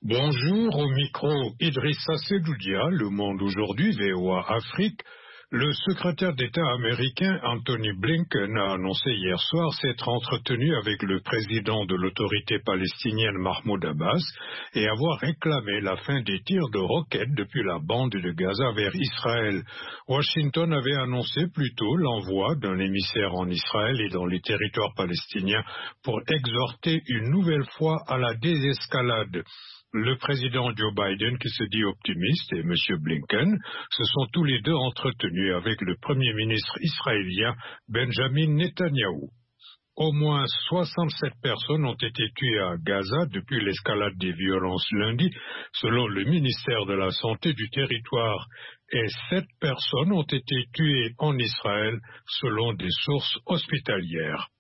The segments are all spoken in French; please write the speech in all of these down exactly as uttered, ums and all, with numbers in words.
Bonjour, au micro Idrissa Sedoudia, Le Monde aujourd'hui, V O A Afrique. Le secrétaire d'État américain Anthony Blinken a annoncé hier soir s'être entretenu avec le président de l'autorité palestinienne Mahmoud Abbas et avoir réclamé la fin des tirs de roquettes depuis la bande de Gaza vers Israël. Washington avait annoncé plus tôt l'envoi d'un émissaire en Israël et dans les territoires palestiniens pour exhorter une nouvelle fois à la désescalade. Le président Joe Biden, qui se dit optimiste, et M. Blinken se sont tous les deux entretenus avec le premier ministre israélien Benjamin Netanyahou. Au moins soixante-sept personnes ont été tuées à Gaza depuis l'escalade des violences lundi, selon le ministère de la Santé du territoire, et sept personnes ont été tuées en Israël, selon des sources hospitalières.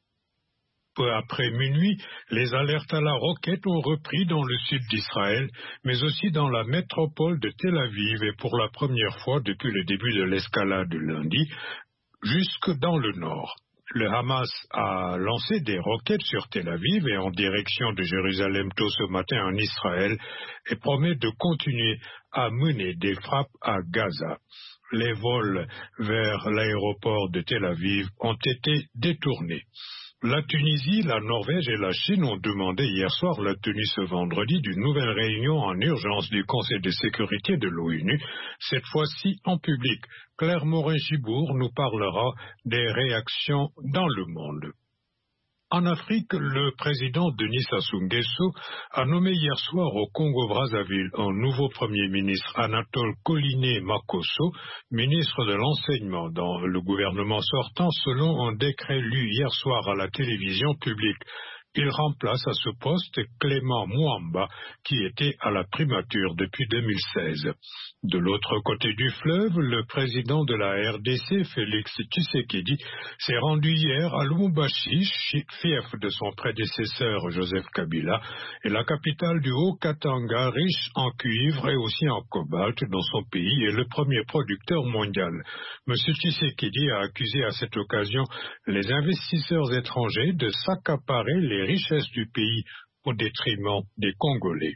Peu après minuit, les alertes à la roquette ont repris dans le sud d'Israël, mais aussi dans la métropole de Tel Aviv et pour la première fois depuis le début de l'escalade lundi, jusque dans le nord. Le Hamas a lancé des roquettes sur Tel Aviv et en direction de Jérusalem tôt ce matin en Israël et promet de continuer à mener des frappes à Gaza. Les vols vers l'aéroport de Tel Aviv ont été détournés. La Tunisie, la Norvège et la Chine ont demandé hier soir la tenue ce vendredi d'une nouvelle réunion en urgence du Conseil de sécurité de l'ONU, cette fois-ci en public. Claire Morin-Gibour nous parlera des réactions dans le monde. En Afrique, le président Denis Sassou Nguesso a nommé hier soir au Congo-Brazzaville un nouveau premier ministre, Anatole Koliné Makosso, ministre de l'enseignement dans le gouvernement sortant, selon un décret lu hier soir à la télévision publique. Il remplace à ce poste Clément Mouamba, qui était à la primature depuis deux mille seize. De l'autre côté du fleuve, le président de la R D C, Félix Tshisekedi, s'est rendu hier à Lubumbashi, fief de son prédécesseur Joseph Kabila, et la capitale du Haut-Katanga, riche en cuivre et aussi en cobalt dans son pays, est le premier producteur mondial. M. Tshisekedi a accusé à cette occasion les investisseurs étrangers de s'accaparer les richesses du pays au détriment des Congolais.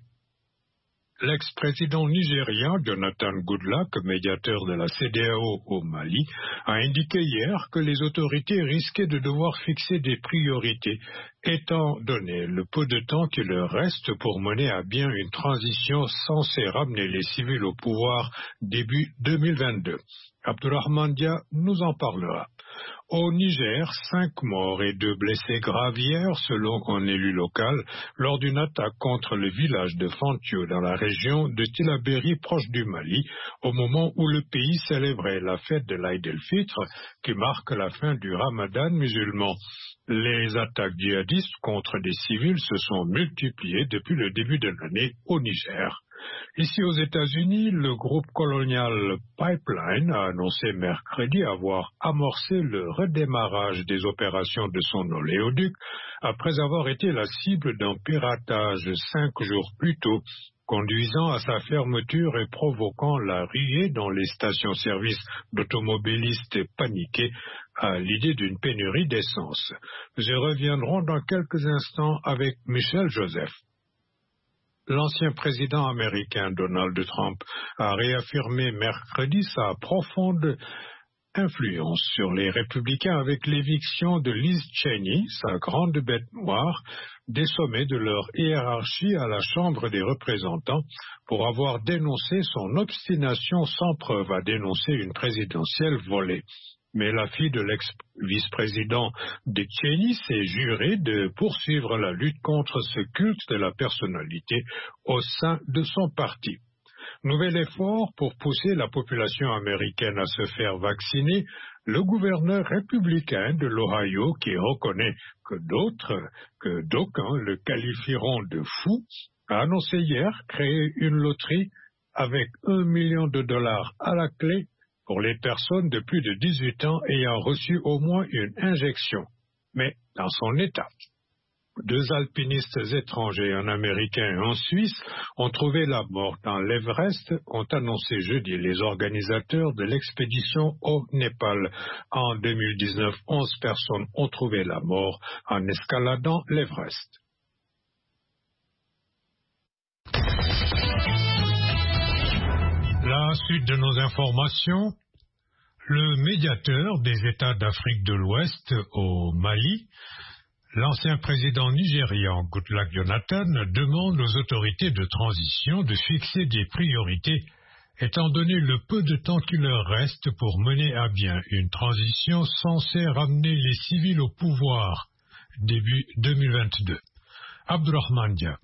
L'ex-président nigérien Jonathan Goodluck, médiateur de la C D A O au Mali, a indiqué hier que les autorités risquaient de devoir fixer des priorités, étant donné le peu de temps qu'il leur reste pour mener à bien une transition censée ramener les civils au pouvoir début deux mille vingt-deux. Abdourahmane Dia nous en parlera. Au Niger, cinq morts et deux blessés graves hier, selon un élu local, lors d'une attaque contre le village de Fantio dans la région de Tillabéri, proche du Mali, au moment où le pays célébrait la fête de l'Aïd el-Fitr, qui marque la fin du Ramadan musulman. Les attaques djihadistes contre des civils se sont multipliées depuis le début de l'année au Niger. Ici aux États-Unis, le groupe Colonial Pipeline a annoncé mercredi avoir amorcé le redémarrage des opérations de son oléoduc après avoir été la cible d'un piratage cinq jours plus tôt, conduisant à sa fermeture et provoquant la ruée dans les stations-service d'automobilistes paniqués à l'idée d'une pénurie d'essence. Nous y reviendrons dans quelques instants avec Michel Joseph. L'ancien président américain Donald Trump a réaffirmé mercredi sa profonde influence sur les républicains avec l'éviction de Liz Cheney, sa grande bête noire, des sommets de leur hiérarchie à la Chambre des représentants pour avoir dénoncé son obstination sans preuve à dénoncer une présidentielle volée. Mais la fille de l'ex-vice-président Dick Cheney s'est jurée de poursuivre la lutte contre ce culte de la personnalité au sein de son parti. Nouvel effort pour pousser la population américaine à se faire vacciner, le gouverneur républicain de l'Ohio, qui reconnaît que d'autres, que d'aucuns le qualifieront de fou, a annoncé hier créer une loterie avec un million de dollars à la clé pour les personnes de plus de dix-huit ans ayant reçu au moins une injection, mais dans son état. Deux alpinistes étrangers, un Américain et un Suisse, ont trouvé la mort dans l'Everest, ont annoncé jeudi les organisateurs de l'expédition au Népal. En deux mille dix-neuf, onze personnes ont trouvé la mort en escaladant l'Everest. Dans la suite de nos informations, le médiateur des États d'Afrique de l'Ouest au Mali, l'ancien président nigérian Goodluck Jonathan, demande aux autorités de transition de fixer des priorités, étant donné le peu de temps qu'il leur reste pour mener à bien une transition censée ramener les civils au pouvoir début deux mille vingt-deux. Abdourahmane Dia.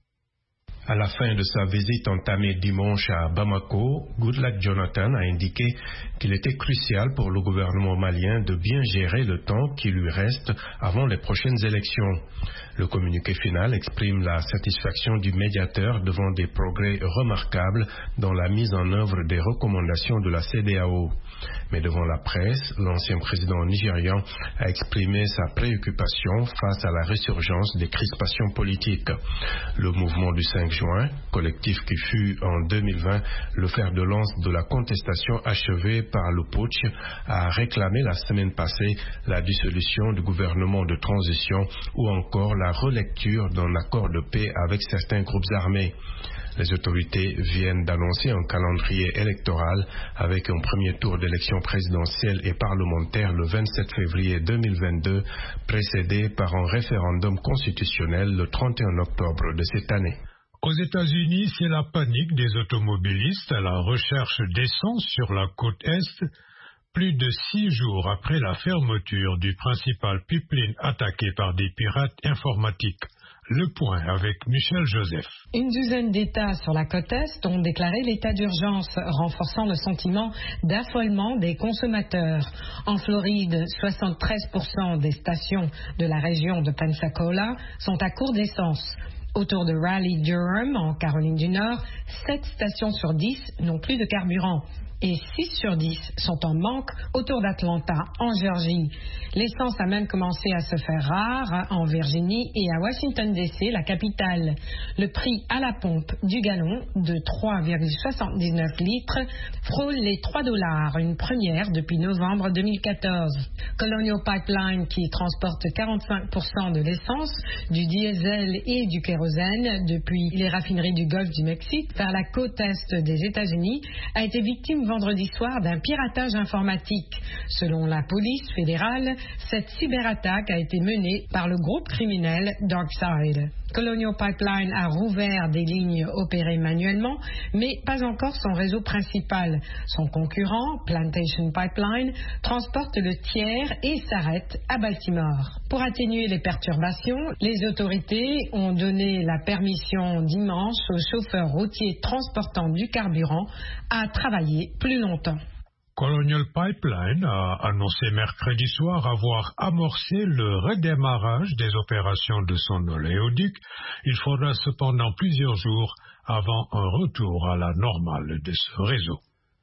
À la fin de sa visite entamée dimanche à Bamako, Goodluck Jonathan a indiqué qu'il était crucial pour le gouvernement malien de bien gérer le temps qui lui reste avant les prochaines élections. Le communiqué final exprime la satisfaction du médiateur devant des progrès remarquables dans la mise en œuvre des recommandations de la C E D E A O. Mais devant la presse, l'ancien président nigérian a exprimé sa préoccupation face à la résurgence des crispations politiques. Le mouvement du cinq juin, collectif qui fut en deux mille vingt le fer de lance de la contestation achevée par le putsch, a réclamé la semaine passée la dissolution du gouvernement de transition ou encore la relecture d'un accord de paix avec certains groupes armés. Les autorités viennent d'annoncer un calendrier électoral avec un premier tour d'élection présidentielle et parlementaire le vingt-sept février deux mille vingt-deux, précédé par un référendum constitutionnel le trente et un octobre de cette année. Aux États-Unis, c'est la panique des automobilistes à la recherche d'essence sur la côte Est, plus de six jours après la fermeture du principal pipeline attaqué par des pirates informatiques. Le point avec Michel Joseph. Une douzaine d'États sur la côte Est ont déclaré l'état d'urgence, renforçant le sentiment d'affolement des consommateurs. En Floride, soixante-treize pour cent des stations de la région de Pensacola sont à court d'essence. Autour de Raleigh-Durham, en Caroline du Nord, sept stations sur dix n'ont plus de carburant. Et six sur dix sont en manque autour d'Atlanta, en Géorgie. L'essence a même commencé à se faire rare en Virginie et à Washington D C, la capitale. Le prix à la pompe du gallon de trois virgule soixante-dix-neuf litres frôle les trois dollars, une première depuis novembre deux mille quatorze. Colonial Pipeline, qui transporte quarante-cinq pour cent de l'essence, du diesel et du kérosène depuis les raffineries du Golfe du Mexique vers la côte est des États-Unis, a été victime vendredi soir d'un piratage informatique. Selon la police fédérale, cette cyberattaque a été menée par le groupe criminel DarkSide. Colonial Pipeline a rouvert des lignes opérées manuellement, mais pas encore son réseau principal. Son concurrent, Plantation Pipeline, transporte le tiers et s'arrête à Baltimore. Pour atténuer les perturbations, les autorités ont donné la permission dimanche aux chauffeurs routiers transportant du carburant à travailler plus longtemps. Colonial Pipeline a annoncé mercredi soir avoir amorcé le redémarrage des opérations de son oléoduc. Il faudra cependant plusieurs jours avant un retour à la normale de ce réseau.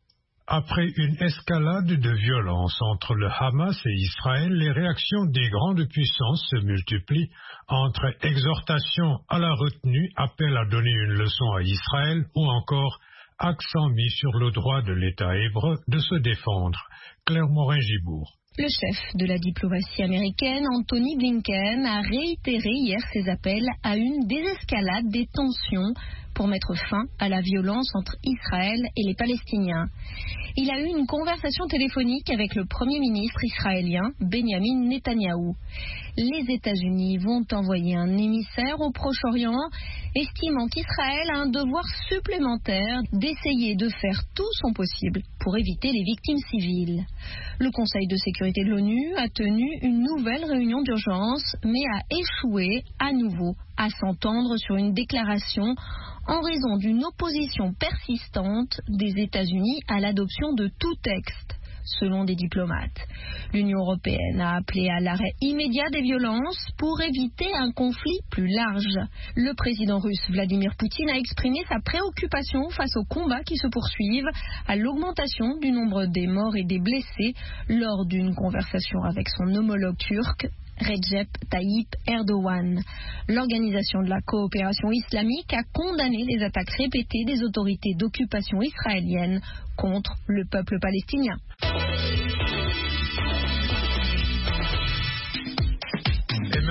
Après une escalade de violence entre le Hamas et Israël, les réactions des grandes puissances se multiplient entre exhortation à la retenue, appel à donner une leçon à Israël ou encore accent mis sur le droit de l'État hébreu de se défendre. Claire Morin-Gibourg. Le chef de la diplomatie américaine, Anthony Blinken, a réitéré hier ses appels à une désescalade des tensions pour mettre fin à la violence entre Israël et les Palestiniens. Il a eu une conversation téléphonique avec le Premier ministre israélien, Benjamin Netanyahou. Les États-Unis vont envoyer un émissaire au Proche-Orient, estimant qu'Israël a un devoir supplémentaire d'essayer de faire tout son possible pour éviter les victimes civiles. Le Conseil de sécurité de l'ONU a tenu une nouvelle réunion d'urgence, mais a échoué à nouveau à s'entendre sur une déclaration en raison d'une opposition persistante des États-Unis à l'adoption de tout texte, selon des diplomates. L'Union européenne a appelé à l'arrêt immédiat des violences pour éviter un conflit plus large. Le président russe Vladimir Poutine a exprimé sa préoccupation face aux combats qui se poursuivent, à l'augmentation du nombre des morts et des blessés lors d'une conversation avec son homologue turc, Recep Tayyip Erdogan. L'Organisation de la coopération islamique a condamné les attaques répétées des autorités d'occupation israéliennes contre le peuple palestinien. Et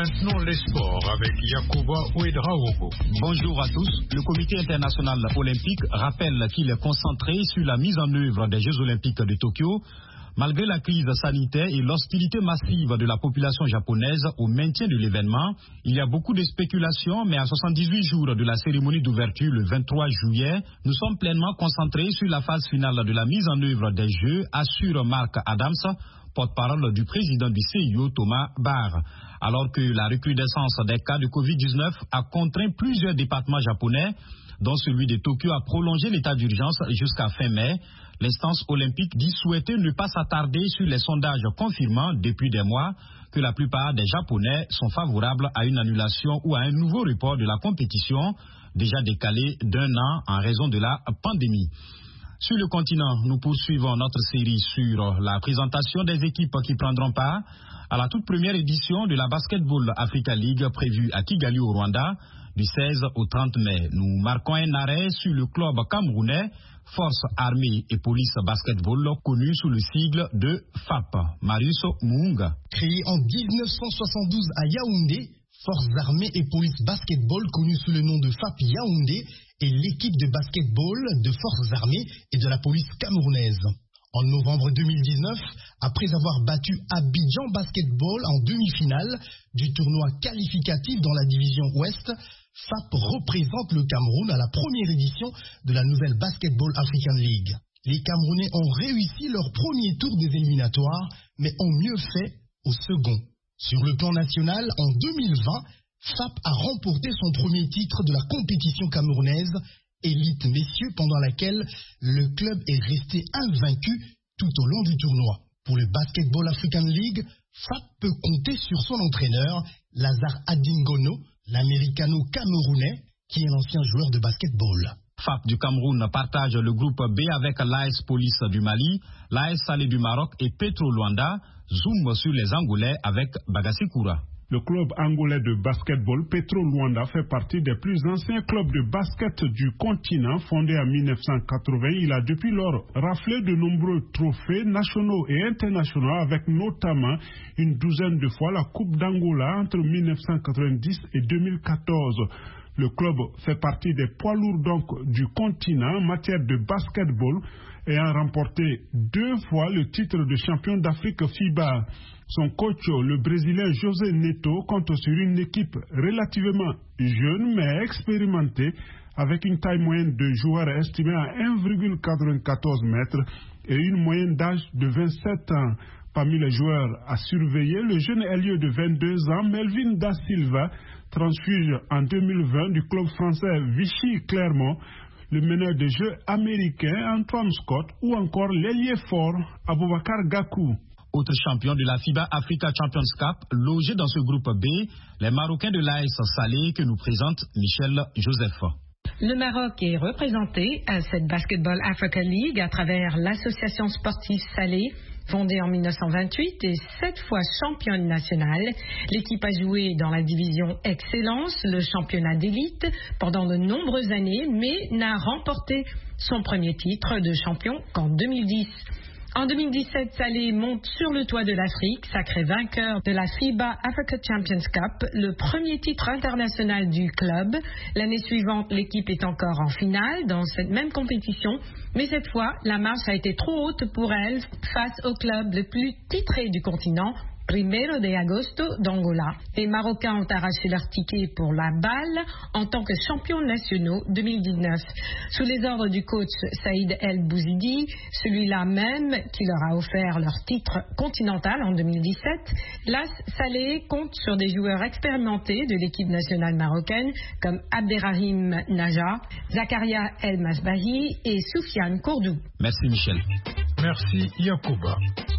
maintenant les sports avec Yacouba Ouedraogo. Bonjour à tous. Le comité international olympique rappelle qu'il est concentré sur la mise en œuvre des Jeux olympiques de Tokyo. Malgré la crise sanitaire et l'hostilité massive de la population japonaise au maintien de l'événement, il y a beaucoup de spéculations, mais à soixante-dix-huit jours de la cérémonie d'ouverture le vingt-trois juillet, nous sommes pleinement concentrés sur la phase finale de la mise en œuvre des Jeux, assure Mark Adams, porte-parole du président du C I O, Thomas Barr. Alors que la recrudescence des cas de covid dix-neuf a contraint plusieurs départements japonais, dont celui de Tokyo, à prolonger l'état d'urgence jusqu'à fin mai, l'instance olympique dit souhaiter ne pas s'attarder sur les sondages confirmant depuis des mois que la plupart des Japonais sont favorables à une annulation ou à un nouveau report de la compétition, déjà décalée d'un an en raison de la pandémie. Sur le continent, nous poursuivons notre série sur la présentation des équipes qui prendront part à la toute première édition de la Basketball Africa League prévue à Kigali au Rwanda du seize au trente mai. Nous marquons un arrêt sur le club camerounais Force Armée et Police Basketball, connu sous le sigle de F A P. Marius Mounga. Créé en dix-neuf cent soixante-douze à Yaoundé, Forces Armées et Police Basketball, connu sous le nom de F A P Yaoundé, est l'équipe de basketball de Forces Armées et de la police camerounaise. En novembre deux mille dix-neuf, après avoir battu Abidjan Basketball en demi-finale du tournoi qualificatif dans la division Ouest, F A P représente le Cameroun à la première édition de la nouvelle Basketball African League. Les Camerounais ont réussi leur premier tour des éliminatoires, mais ont mieux fait au second. Sur le plan national, en deux mille vingt, F A P a remporté son premier titre de la compétition camerounaise, Élite Messieurs, pendant laquelle le club est resté invaincu tout au long du tournoi. Pour le Basketball African League, F A P peut compter sur son entraîneur, Lazare Adingono, l'américano-camerounais, qui est l'ancien joueur de basketball. F A P du Cameroun partage le groupe B avec l'A S Police du Mali, l'A S Salé du Maroc et Petro Luanda. Zoom sur les Angolais avec Bagassi Koura. Le club angolais de basketball Petro Luanda fait partie des plus anciens clubs de basket du continent. Fondé en mille neuf cent quatre-vingts, il a depuis lors raflé de nombreux trophées nationaux et internationaux, avec notamment une douzaine de fois la Coupe d'Angola entre mille neuf cent quatre-vingt-dix et deux mille quatorze. Le club fait partie des poids lourds donc du continent en matière de basketball, ayant remporté deux fois le titre de champion d'Afrique FIBA. Son coach, le Brésilien José Neto, compte sur une équipe relativement jeune mais expérimentée, avec une taille moyenne de joueurs estimée à un virgule quatre-vingt-quatorze mètres et une moyenne d'âge de vingt-sept ans. Parmi les joueurs à surveiller, le jeune ailier de vingt-deux ans, Melvin Da Silva, transfuge en deux mille vingt du club français Vichy Clermont, le meneur de jeu américain Antoine Scott ou encore l'ailier fort Aboubakar Gakou. Autre champion de la FIBA Africa Champions Cup, logé dans ce groupe B, les Marocains de l'A S Salé que nous présente Michel Joseph. Le Maroc est représenté à cette Basketball Africa League à travers l'association sportive Salé, fondée en mille neuf cent vingt-huit et sept fois championne nationale. L'équipe a joué dans la division Excellence, le championnat d'élite, pendant de nombreuses années, mais n'a remporté son premier titre de champion qu'en deux mille dix. En deux mille dix-sept, Salé monte sur le toit de l'Afrique, sacré vainqueur de la FIBA Africa Champions Cup, le premier titre international du club. L'année suivante, l'équipe est encore en finale dans cette même compétition, mais cette fois, la marche a été trop haute pour elle face au club le plus titré du continent, Primero de Agosto d'Angola. Les Marocains ont arraché leur ticket pour la balle en tant que champions nationaux deux mille dix-neuf. Sous les ordres du coach Saïd El Bouzidi, celui-là même qui leur a offert leur titre continental en deux mille dix-sept, l'A S Salé compte sur des joueurs expérimentés de l'équipe nationale marocaine comme Abderrahim Naja, Zakaria El Masbahi et Soufiane Kourdou. Merci Michel. Merci Yacouba.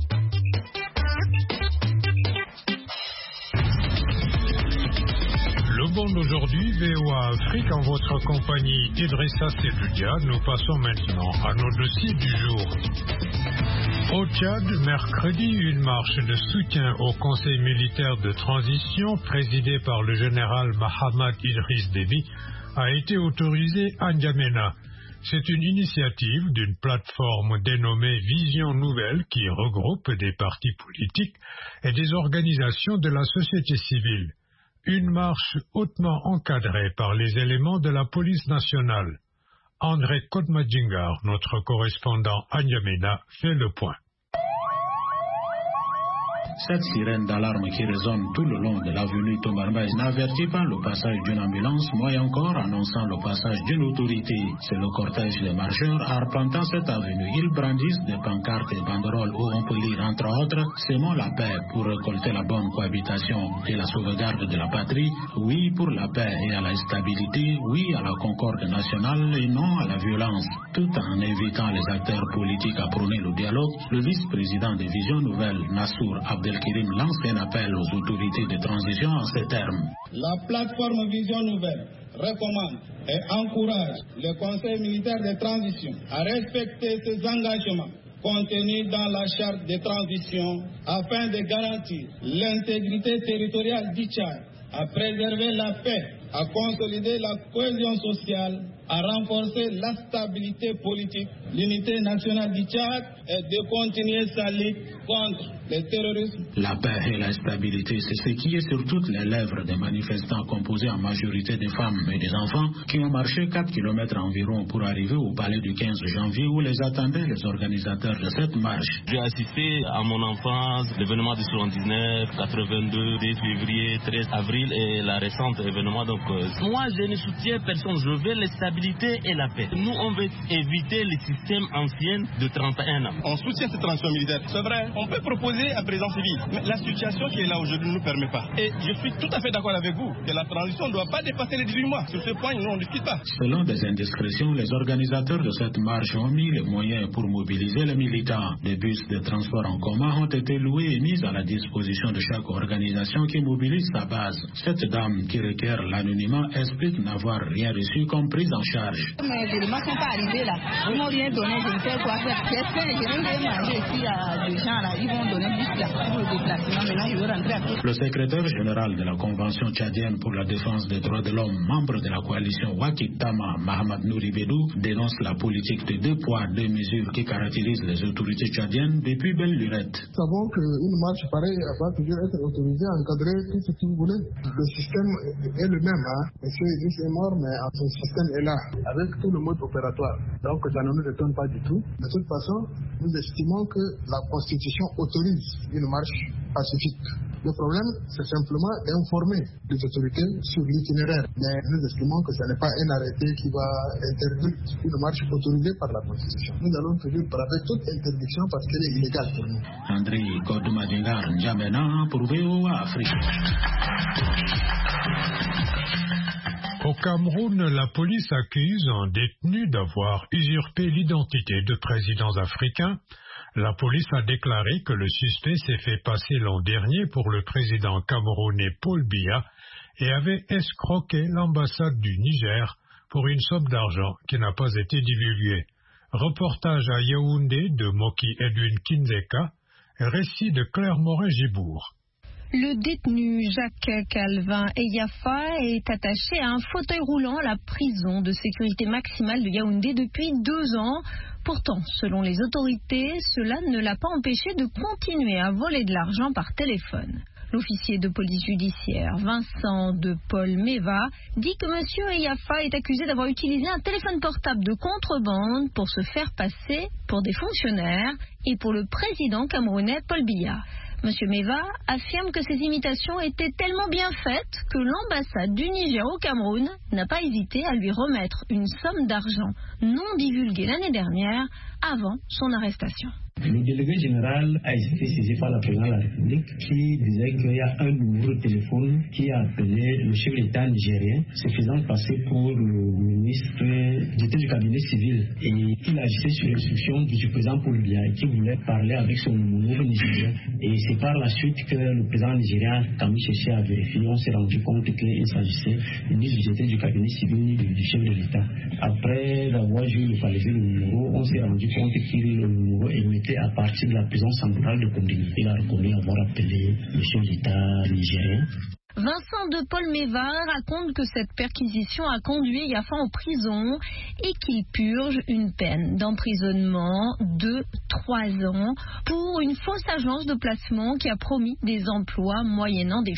Le monde aujourd'hui, V O A Afrique, en votre compagnie Idrissa Seloudia. Nous passons maintenant à nos dossiers du jour. Au Tchad, mercredi, une marche de soutien au Conseil militaire de transition, présidé par le général Mahamad Idriss Déby, a été autorisée à N'Djamena. C'est une initiative d'une plateforme dénommée Vision Nouvelle qui regroupe des partis politiques et des organisations de la société civile. Une marche hautement encadrée par les éléments de la police nationale. André Kodmadjingar, notre correspondant à N'Djamena, fait le point. Cette sirène d'alarme qui résonne tout le long de l'avenue Tomarmay n'avertit pas le passage d'une ambulance, moins encore annonçant le passage d'une autorité. C'est le cortège des marcheurs arpentant cette avenue. Ils brandissent des pancartes et banderoles où on peut lire entre autres « Semons la paix pour récolter la bonne cohabitation et la sauvegarde de la patrie. Oui pour la paix et à la stabilité. Oui à la concorde nationale et non à la violence. » Tout en invitant les acteurs politiques à prôner le dialogue, le vice-président de Vision Nouvelle, Nassour Abdelkirim, lance un appel aux autorités de transition en ces termes. La plateforme Vision Nouvelle recommande et encourage le Conseil militaire de transition à respecter ses engagements contenus dans la charte de transition afin de garantir l'intégrité territoriale du Tchad, à préserver la paix, à consolider la cohésion sociale, à renforcer la stabilité politique, l'unité nationale du Tchad et de continuer sa lutte contre le terrorisme. La paix et la stabilité, c'est ce qui est sur toutes les lèvres des manifestants composés en majorité des femmes et des enfants qui ont marché quatre kilomètres environ pour arriver au palais du quinze janvier où les attendaient les organisateurs de cette marche. J'ai assisté à mon enfance, l'événement de soixante-dix-neuf, quatre-vingt-deux, deux février, treize avril et la récente événement. Donc, euh, moi, je ne soutiens personne. Je veux la stabilité et la paix. Nous, on veut éviter les systèmes anciens de trente et un ans. On soutient cette transition militaire. C'est vrai, on peut proposer à présent civile. Mais la situation qui est là aujourd'hui ne nous permet pas. Et je suis tout à fait d'accord avec vous que la transition ne doit pas dépasser les dix-huit mois. Sur ce point, nous, on ne discute pas. Selon des indiscrétions, les organisateurs de cette marche ont mis les moyens pour mobiliser les militants. Des bus de transport en commun ont été loués et mis à la disposition de chaque organisation qui mobilise sa base. Cette dame qui requiert l'anonymat explique n'avoir rien reçu comme prise en charge. Mais les éléments ne sont pas arrivés là. Ils m'ont rien donné, je ne sais quoi faire. J'espère que je vais manger ici à des gens là. Ils vont donner juste là pour le déplacement. Maintenant, je vais rentrer à tout. Le secrétaire général de la Convention tchadienne pour la défense des droits de l'homme, membre de la coalition Wakitama, Mahamad Nouribedou, dénonce la politique de deux poids, deux mesures qui caractérise les autorités tchadiennes depuis belle lurette. Nous savons qu'une marche pareille va toujours être autorisée, encadrée, tout ce que vous voulez. Le système est le même. Hein. Monsieur Idriss est mort, mais son système est là, avec tout le mode opératoire. Donc ça ne nous étonne pas du tout. De toute façon, nous estimons que la Constitution autorise une marche pacifique. Le problème, c'est simplement d'informer les autorités sur l'itinéraire. Mais nous estimons que ce n'est pas un arrêté qui va interdire une marche autorisée par la Constitution. Nous allons toujours braver toute interdiction parce qu'elle est illégale pour nous. André Kodmadjingar, N'Djamena pour V O A Afrique. Au Cameroun, la police accuse un détenu d'avoir usurpé l'identité de présidents africains. La police a déclaré que le suspect s'est fait passer l'an dernier pour le président camerounais Paul Biya et avait escroqué l'ambassade du Niger pour une somme d'argent qui n'a pas été divulguée. Reportage à Yaoundé de Moki Edwin Kinzeka, récit de Claire Morin-Gibourg. Le détenu Jacques Calvin Eyafa est attaché à un fauteuil roulant à la prison de sécurité maximale de Yaoundé depuis deux ans. Pourtant, selon les autorités, cela ne l'a pas empêché de continuer à voler de l'argent par téléphone. L'officier de police judiciaire Vincent de Paul Meva dit que M. Eyafa est accusé d'avoir utilisé un téléphone portable de contrebande pour se faire passer pour des fonctionnaires et pour le président camerounais Paul Biya. M. Meva affirme que ces imitations étaient tellement bien faites que l'ambassade du Niger au Cameroun n'a pas hésité à lui remettre une somme d'argent non divulguée l'année dernière avant son arrestation. Le délégué général a été saisi par la présidente de la République qui disait qu'il y a un numéro de téléphone qui a appelé le chef de l'État nigérien, se faisant passer pour le ministre d'État du cabinet civil. Et il agissait sur l'instruction du président Paul Biya qui voulait parler avec son numéro nigérien. Et c'est par la suite que le président nigérien, quand il cherchait à vérifier, on s'est rendu compte qu'il s'agissait du ministre du cabinet civil du chef de l'État. Après avoir vu localiser le numéro, on s'est rendu compte que le numéro émettait à partir de la prison centrale de Kondimi. Il a reconnu avoir appelé le chef d'État nigérien. Vincent de Paul Meva raconte que cette perquisition a conduit Eyafa en prison et qu'il purge une peine d'emprisonnement de trois ans pour une fausse agence de placement qui a promis des emplois moyennant des frais.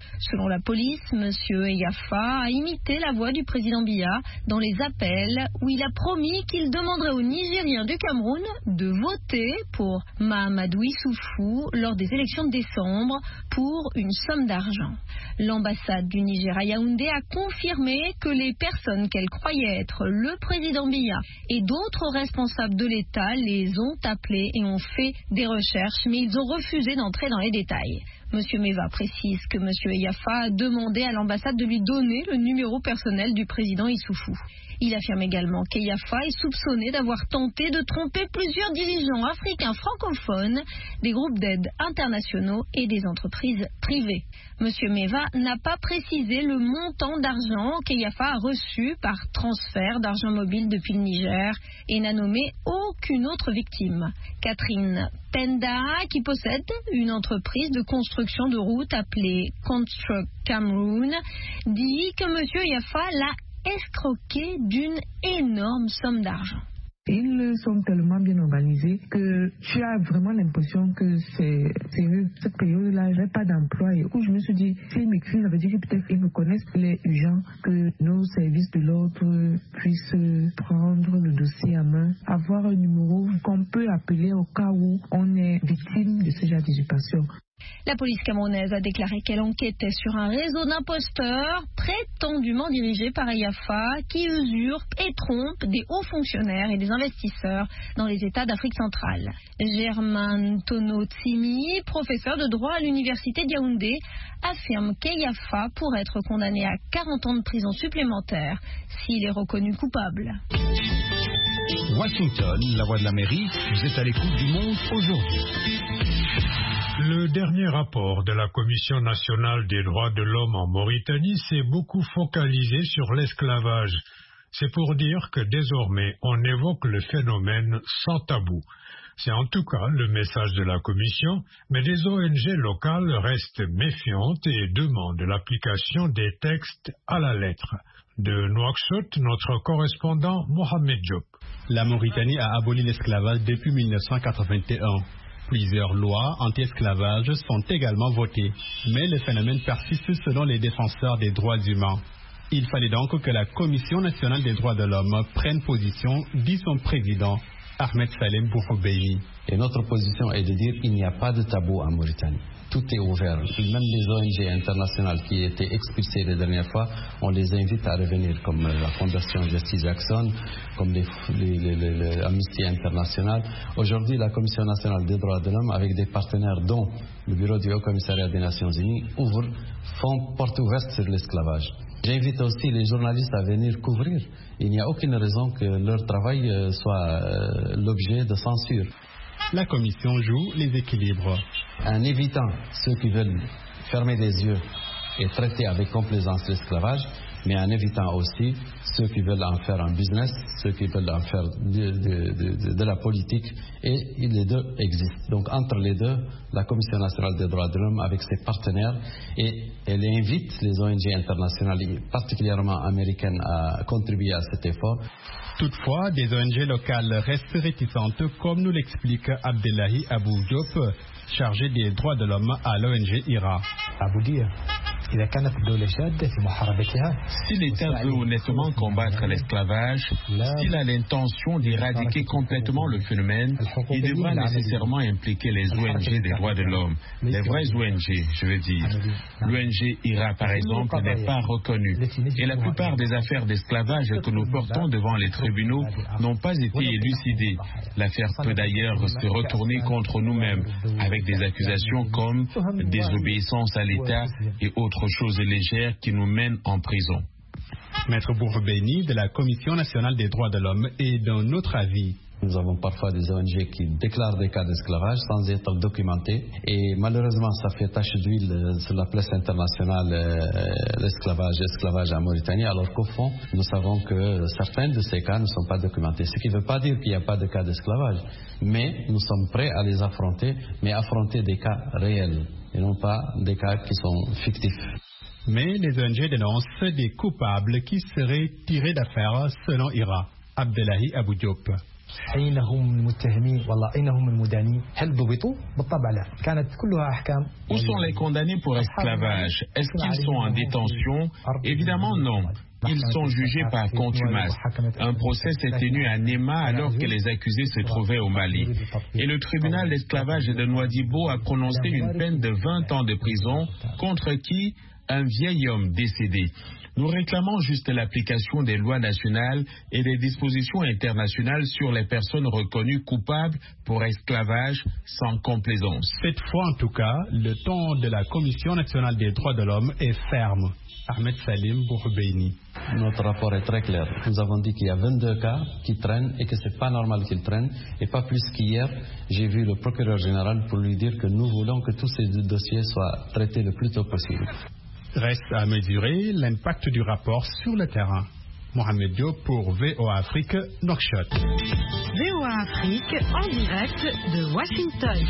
Selon la police, M. Yafa a imité la voix du président Biya dans les appels où il a promis qu'il demanderait aux Nigériens du Cameroun de voter pour Mahamadou Issoufou lors des élections de décembre pour une somme d'argent. L'ambassade du Niger à Yaoundé a confirmé que les personnes qu'elle croyait être le président Biya et d'autres responsables de l'État les ont appelés et ont fait des recherches, mais ils ont refusé d'entrer dans les détails. M. Meva précise que M. Yafa a demandé à l'ambassade de lui donner le numéro personnel du président Issoufou. Il affirme également qu'Yafa est soupçonné d'avoir tenté de tromper plusieurs dirigeants africains francophones, des groupes d'aide internationaux et des entreprises privées. M. Meva n'a pas précisé le montant d'argent qu'Yafa a reçu par transfert d'argent mobile depuis le Niger et n'a nommé aucune autre victime. Catherine Penda, qui possède une entreprise de construction de routes appelée Construct Cameroon, dit que M. Yafa l'a escroqué d'une énorme somme d'argent. Ils sont tellement bien organisés que tu as vraiment l'impression que c'est eux. Cette période-là, je n'ai pas d'emploi. Et où je me suis dit, s'ils m'écrivent, ça veut dire que peut-être ils me connaissent, les gens, que nos services de l'ordre puissent prendre le dossier à main, avoir un numéro qu'on peut appeler au cas où on est victime de ce genre d'usurpation. La police camerounaise a déclaré qu'elle enquêtait sur un réseau d'imposteurs prétendument dirigé par Yafa qui usurpe et trompe des hauts fonctionnaires et des investisseurs dans les États d'Afrique centrale. Germain Tono-Tsimi, professeur de droit à l'université de Yaoundé, affirme qu'Yafa pourrait être condamné à quarante ans de prison supplémentaire s'il est reconnu coupable. Washington, la voix de l'Amérique, vous êtes à l'écoute du Monde aujourd'hui. Le dernier rapport de la Commission nationale des droits de l'homme en Mauritanie s'est beaucoup focalisé sur l'esclavage. C'est pour dire que désormais on évoque le phénomène sans tabou. C'est en tout cas le message de la Commission, mais les O N G locales restent méfiantes et demandent l'application des textes à la lettre. De Nouakchott, notre correspondant Mohamed Diop. La Mauritanie a aboli l'esclavage depuis mille neuf cent quatre-vingt-un. Plusieurs lois anti-esclavage sont également votées, mais le phénomène persiste selon les défenseurs des droits humains. Il fallait donc que la Commission nationale des droits de l'homme prenne position, dit son président, Ahmed Salem Boufoubeyi. Et notre position est de dire qu'il n'y a pas de tabou en Mauritanie. Tout est ouvert. Même les O N G internationales qui étaient expulsées la dernière fois, on les invite à revenir, comme la Fondation Justice Jackson, comme les, les, les, les, les Amnesty International. Aujourd'hui, la Commission nationale des droits de l'homme, avec des partenaires dont le Bureau du Haut Commissariat des Nations Unies, ouvre, font porte ouverte sur l'esclavage. J'invite aussi les journalistes à venir couvrir. Il n'y a aucune raison que leur travail soit l'objet de censure. La Commission joue les équilibres. En évitant ceux qui veulent fermer les yeux et traiter avec complaisance l'esclavage, mais en évitant aussi ceux qui veulent en faire un business, ceux qui veulent en faire de, de, de, de la politique, et les deux existent. Donc entre les deux, la Commission nationale des droits de l'homme avec ses partenaires, et elle invite les O N G internationales, particulièrement américaines, à contribuer à cet effort. Toutefois, des O N G locales restent réticentes, comme nous l'explique Abdellahi Abou Diop, chargé des droits de l'homme à l'O N G I R A. Si l'État veut honnêtement combattre l'esclavage, s'il a l'intention d'éradiquer complètement le phénomène, il devra nécessairement impliquer les O N G des droits de l'homme, les vrais O N G, je veux dire. L'O N G I R A, par exemple, n'est pas reconnu. Et la plupart des affaires d'esclavage que nous portons devant les tribunaux n'ont pas été élucidées. L'affaire peut d'ailleurs se retourner contre nous-mêmes, avec des accusations comme désobéissance à l'État et autres choses légères qui nous mènent en prison. Maître Boufoubeyi de la Commission nationale des droits de l'homme est d'un autre avis. Nous avons parfois des O N G qui déclarent des cas d'esclavage sans être documentés, et malheureusement ça fait tache d'huile sur la place internationale, euh, l'esclavage, l'esclavage en Mauritanie, alors qu'au fond nous savons que certains de ces cas ne sont pas documentés, ce qui ne veut pas dire qu'il n'y a pas de cas d'esclavage, mais nous sommes prêts à les affronter, mais affronter des cas réels et non pas des cas qui sont fictifs. Mais les O N G dénoncent des coupables qui seraient tirés d'affaire selon I R A. Abdellahi Abou Diop. Où sont les condamnés pour esclavage? Est-ce qu'ils sont en détention? Évidemment non. Ils sont jugés par contumace. Un procès s'est tenu à Néma alors que les accusés se trouvaient au Mali. Et le tribunal d'esclavage de Nouadhibou a prononcé une peine de vingt ans de prison contre qui? Un vieil homme décédé. Nous réclamons juste l'application des lois nationales et des dispositions internationales sur les personnes reconnues coupables pour esclavage sans complaisance. Cette fois en tout cas, le ton de la Commission nationale des droits de l'homme est ferme. Ahmed Salim Bourbeini. Notre rapport est très clair. Nous avons dit qu'il y a vingt-deux cas qui traînent et que ce n'est pas normal qu'ils traînent. Et pas plus qu'hier, j'ai vu le procureur général pour lui dire que nous voulons que tous ces dossiers soient traités le plus tôt possible. Reste à mesurer l'impact du rapport sur le terrain. Mohamed Diop pour V O A Afrique, Nouakchott. V O A Afrique en direct de Washington.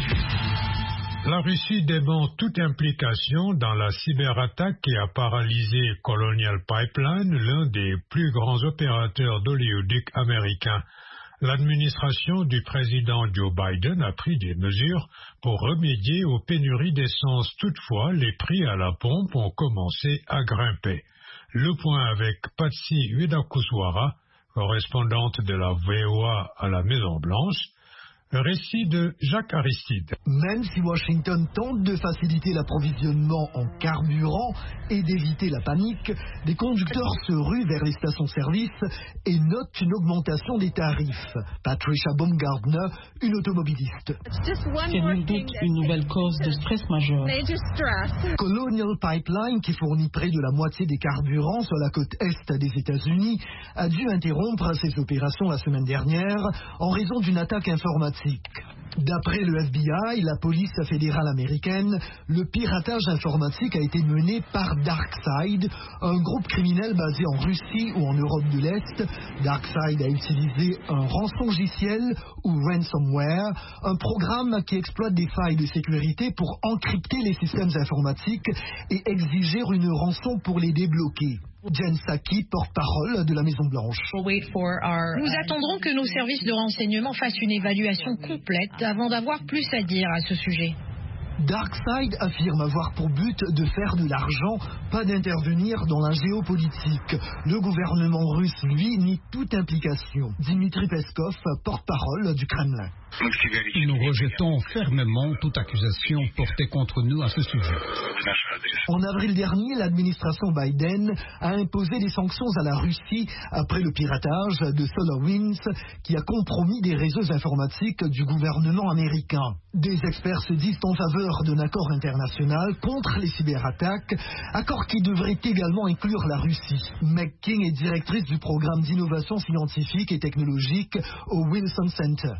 La Russie dément toute implication dans la cyberattaque qui a paralysé Colonial Pipeline, l'un des plus grands opérateurs d'oléoduc américains. L'administration du président Joe Biden a pris des mesures pour remédier aux pénuries d'essence. Toutefois, les prix à la pompe ont commencé à grimper. Le point avec Patsy Widakuswara, correspondante de la V O A à la Maison-Blanche. Récit de Jacques Aristide. Même si Washington tente de faciliter l'approvisionnement en carburant et d'éviter la panique, des conducteurs se ruent vers les stations-service et notent une augmentation des tarifs. Patricia Baumgartner, une automobiliste. C'est nul doute une nouvelle cause de stress majeur. Colonial Pipeline, qui fournit près de la moitié des carburants sur la côte est des États-Unis, a dû interrompre ses opérations la semaine dernière en raison d'une attaque informatique. D'après le F B I, la police fédérale américaine, le piratage informatique a été mené par DarkSide, un groupe criminel basé en Russie ou en Europe de l'Est. DarkSide a utilisé un rançongiciel ou ransomware, un programme qui exploite des failles de sécurité pour encrypter les systèmes informatiques et exiger une rançon pour les débloquer. Jen Psaki, porte-parole de la Maison-Blanche. Nous attendrons que nos services de renseignement fassent une évaluation complète avant d'avoir plus à dire à ce sujet. DarkSide affirme avoir pour but de faire de l'argent, pas d'intervenir dans la géopolitique. Le gouvernement russe, lui, nie toute implication. Dimitri Peskov, porte-parole du Kremlin. Nous rejetons fermement toute accusation portée contre nous à ce sujet. En avril dernier, l'administration Biden a imposé des sanctions à la Russie après le piratage de SolarWinds qui a compromis des réseaux informatiques du gouvernement américain. Des experts se disent en faveur d'un accord international contre les cyberattaques, accord qui devrait également inclure la Russie. Meg King est directrice du programme d'innovation scientifique et technologique au Wilson Center.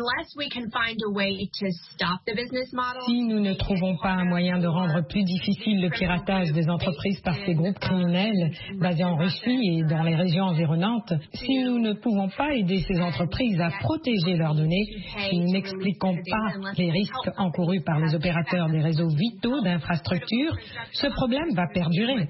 Si nous ne trouvons pas un moyen de rendre plus difficile le piratage des entreprises par ces groupes criminels basés en Russie et dans les régions environnantes, si nous ne pouvons pas aider ces entreprises à protéger leurs données, si nous n'expliquons pas les risques encourus par les opérateurs des réseaux vitaux d'infrastructures, ce problème va perdurer.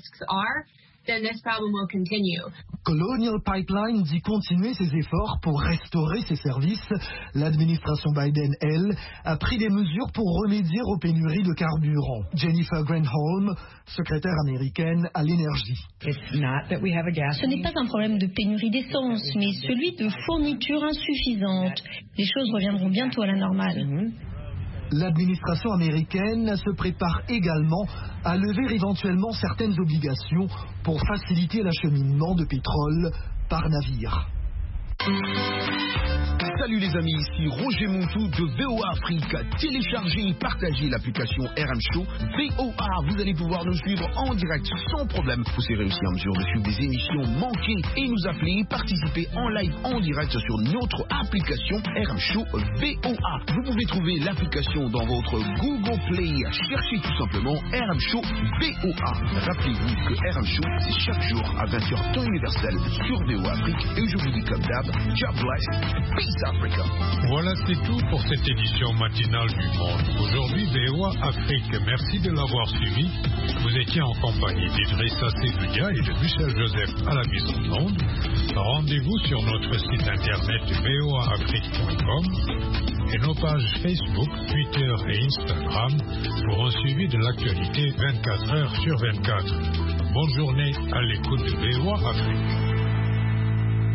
Colonial Pipeline dit continuer ses efforts pour restaurer ses services. L'administration Biden, elle, a pris des mesures pour remédier aux pénuries de carburant. Jennifer Granholm, secrétaire américaine à l'énergie. Ce n'est pas un problème de pénurie d'essence, mais celui de fourniture insuffisante. Les choses reviendront bientôt à la normale. L'administration américaine se prépare également à lever éventuellement certaines obligations pour faciliter l'acheminement de pétrole par navire. Salut les amis, ici Roger Montou de V O A Afrique. Téléchargez et partagez l'application R M Show V O A. Vous allez pouvoir nous suivre en direct sans problème. Vous serez aussi en mesure de suivre des émissions manquées et nous appeler, participer en live en direct sur notre application R M Show V O A. Vous pouvez trouver l'application dans votre Google Play. Cherchez tout simplement R M Show V O A. Rappelez-vous que R M Show, c'est chaque jour à vingt heures temps universel sur V O A Afrique. Et je vous dis comme d'hab, God bless, peace out. Africa. Voilà, c'est tout pour cette édition matinale du Monde. Aujourd'hui, V O A Afrique. Merci de l'avoir suivi. Vous étiez en compagnie d'Idrissa Seloudia et de Michel Joseph à la mise en onde. Rendez-vous sur notre site internet v o a afrique point com et nos pages Facebook, Twitter et Instagram pour un suivi de l'actualité vingt-quatre heures sur vingt-quatre. Bonne journée à l'écoute de V O A Afrique.